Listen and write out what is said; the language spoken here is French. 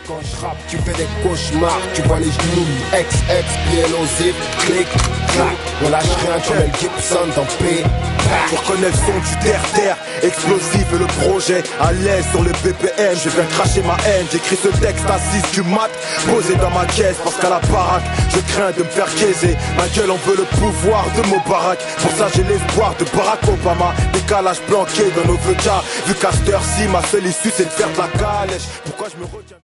quand je rappe, tu fais des cauchemars. Tu vois les genoux, ex, pieds explosifs, clic, clac. On lâche rien comme Mel Gibson dans P. Tu reconnais le son du terre-terre, explosif et le projet à l'aise sur le BPM. Je viens cracher ma haine, j'écris ce texte à 6 du mat, posé dans ma caisse parce qu'à la baraque, je crains de me faire caiser. Ma gueule en veut le pouvoir de Moubarak. Pour ça j'ai l'espoir de Barack Obama. Décalage planqué dans nos VK. Vu qu'à cette heure-ci, ma seule issue c'est de faire de la calèche. Pourquoi je me retiens?